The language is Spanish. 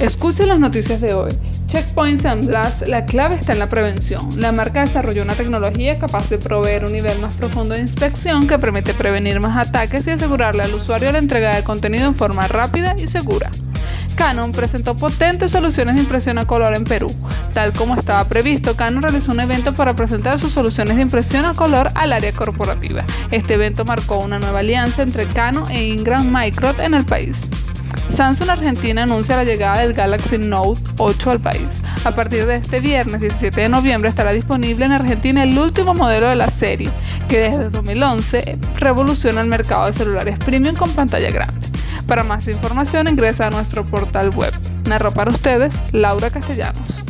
Escuchen las noticias de hoy. Checkpoints and Blast, la clave está en la prevención. La marca desarrolló una tecnología capaz de proveer un nivel más profundo de inspección que permite prevenir más ataques y asegurarle al usuario la entrega de contenido en forma rápida y segura. Canon presentó potentes soluciones de impresión a color en Perú. Tal como estaba previsto, Canon realizó un evento para presentar sus soluciones de impresión a color al área corporativa. Este evento marcó una nueva alianza entre Canon e Ingram Micro en el país. Samsung Argentina anuncia la llegada del Galaxy Note 8 al país. A partir de este viernes 17 de noviembre estará disponible en Argentina el último modelo de la serie, que desde 2011 revoluciona el mercado de celulares premium con pantalla grande. Para más información ingresa a nuestro portal web. Narró para ustedes Laura Castellanos.